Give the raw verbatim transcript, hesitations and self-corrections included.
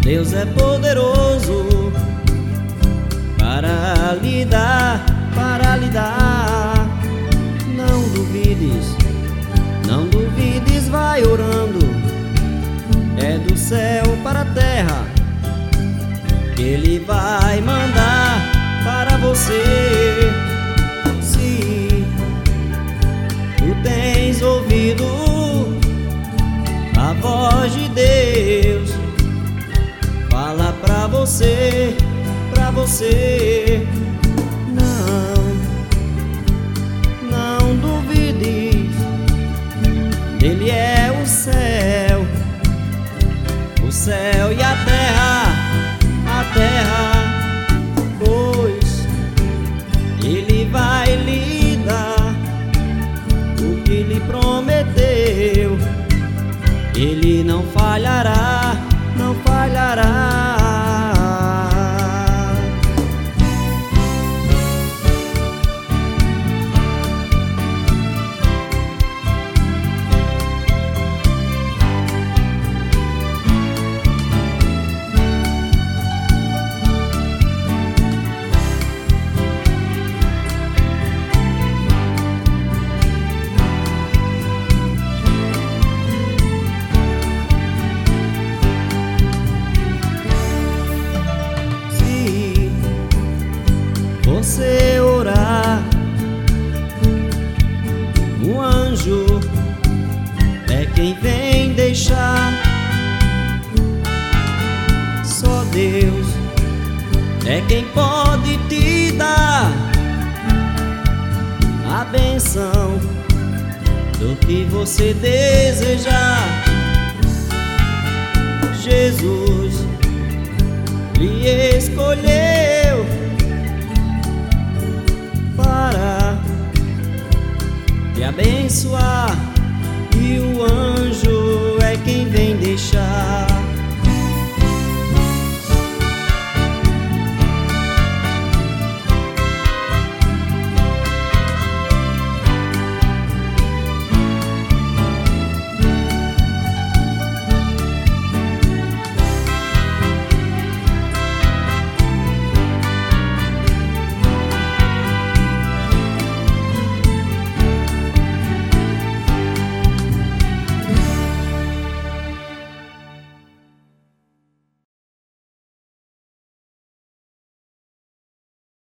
Deus é poderoso para lhe dar, para lhe dar. Não duvides, não duvides, vai orando. É do céu para a terra que Ele vai mandar para você. Se tu tens ouvido a voz de Deus, fala pra você, pra você. Não, não duvides, dele é o céu, o céu e a terra, a terra, pois Ele vai lhe dar o que lhe prometeu. Ele não falhará, não falhará. Você orar, o anjo é quem vem deixar. Só Deus é quem pode te dar a bênção do que você desejar. Jesus lhe escolheu para te abençoar.